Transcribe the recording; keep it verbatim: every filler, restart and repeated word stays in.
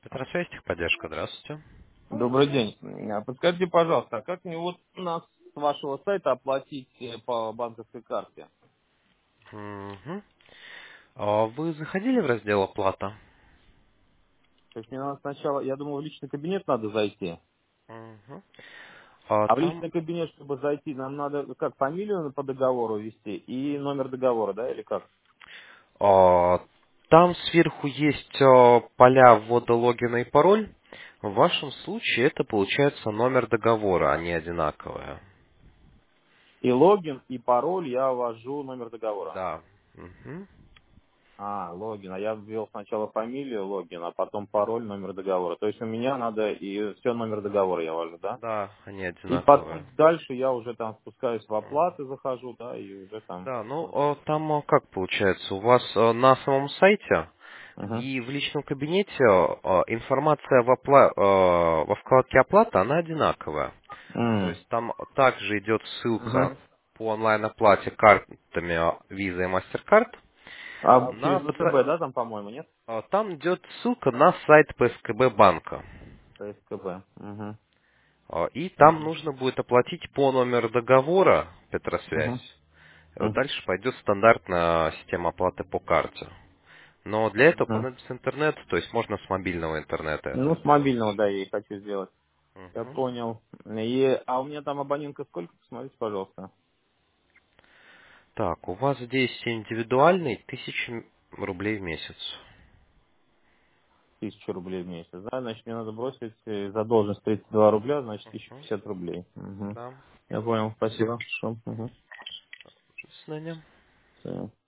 Петросвязь, техподдержка, здравствуйте. Добрый день. А Подскажите, пожалуйста, а как мне вот нас с вашего сайта оплатить э, по банковской карте? Мгм. А Вы заходили в раздел «Оплата»? То есть мне надо сначала, я думал, в личный кабинет надо зайти. Мгм. А А в Там, личный кабинет, чтобы зайти, нам надо как фамилию по договору ввести и номер договора, да, или как? а, там сверху есть а, поля ввода логина и пароль. В вашем случае это получается номер договора, они одинаковые. И логин, и пароль я ввожу номер договора. Да. Мгм. А, логин. А я ввел сначала фамилию, логин, а потом пароль, номер договора. То есть у меня надо и все номер договора я ввожу, да? Да, они И одинаковые. потом дальше я уже там спускаюсь в оплаты, захожу, да, и уже там. Да, ну а, там а, как получается? У вас а, на самом сайте Угу. и в личном кабинете а, информация в опла- а, во вкладке «Оплата», она одинаковая. То М. есть там также идет ссылка Мгм. по онлайн-оплате картами Visa и MasterCard. А На через база- ВТБ, да, там, по-моему, нет? а, Там идет ссылка на сайт П С К Б банка. ПСКБ. Угу. А, И там Угу. нужно будет оплатить по номеру договора Петросвязь. Угу. И вот дальше пойдет стандартная система оплаты по карте. Но для этого Угу. понадобится интернет, то есть можно с мобильного интернета это Ну, с сделать. мобильного, да, я и хочу сделать. Я Мгм. понял. И, а у меня там абонентка сколько? Посмотрите, пожалуйста. Так, у вас здесь индивидуальный тысяча рублей в месяц. Тысячу рублей в месяц, да? Значит, мне надо бросить э, задолженность тридцать два рубля, значит, тысяча Мгм. пятьдесят рублей. Угу. Да. Я понял, спасибо. Хорошо. Угу. До свидания. Всё.